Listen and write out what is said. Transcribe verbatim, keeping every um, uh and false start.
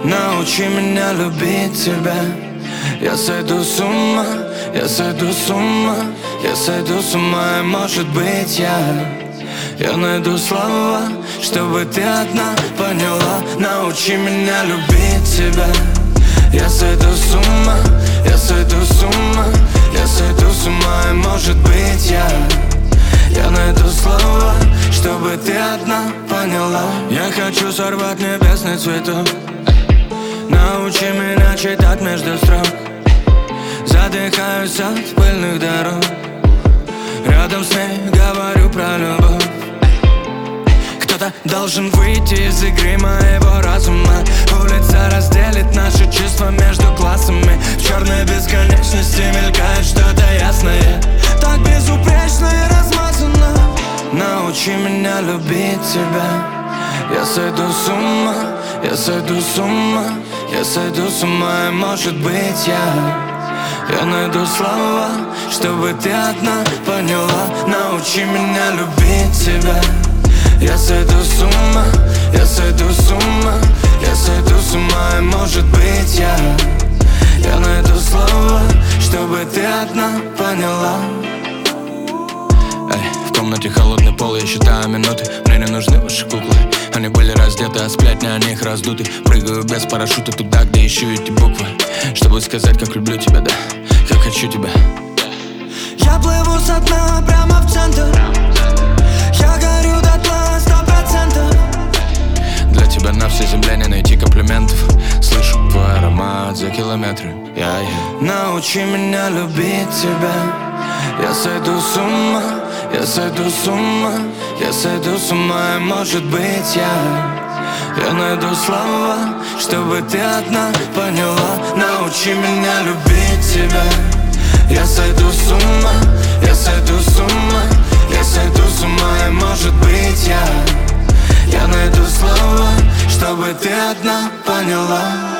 Научи меня любить тебя. Я сойду с ума, я сойду с ума, я сойду с ума, и может быть я Я найду слова, чтобы ты одна поняла. Научи меня любить тебя. Я сойду с ума, я сойду с ума, я сойду с ума, и может быть я Я найду слова, чтобы ты одна поняла. Я хочу сорвать небесный цветок. Научи меня читать между строк. Задыхаюсь от пыльных дорог. Рядом с ней говорю про любовь. Кто-то должен выйти из игры моего разума. Улица разделит наши чувства между классами. В черной бесконечности мелькает что-то ясное, так безупречно и размазано. Научи меня любить тебя. Я сойду с ума, я сойду с ума, я сойду с ума, и может быть я Я найду слова, чтобы ты одна поняла. Научи меня любить тебя. Я сойду с ума, я сойду с ума, я сойду с ума, и может быть я Я найду слова, чтобы ты одна поняла. Эй, в комнате холодный пол, я считаю минуты. Мне не нужны ваши куклы. Они были раздеты, а сплетни о них раздуты. Прыгаю без парашюта туда, где ищу эти буквы, чтобы сказать, как люблю тебя, да, как хочу тебя. Я плыву со дна прямо в центр. Я горю дотла сто процентов. Для тебя на всей земле не найти комплиментов. Слышу твой аромат за километры. Я, я. Научи меня любить тебя. Я сойду с ума, я сойду с ума, я сойду с ума, и может быть я Я найду слова, чтобы ты одна поняла. Научи меня любить тебя. Я сойду с ума, я сойду с ума, я сойду с ума, и может быть я Я найду слова, чтобы ты одна поняла.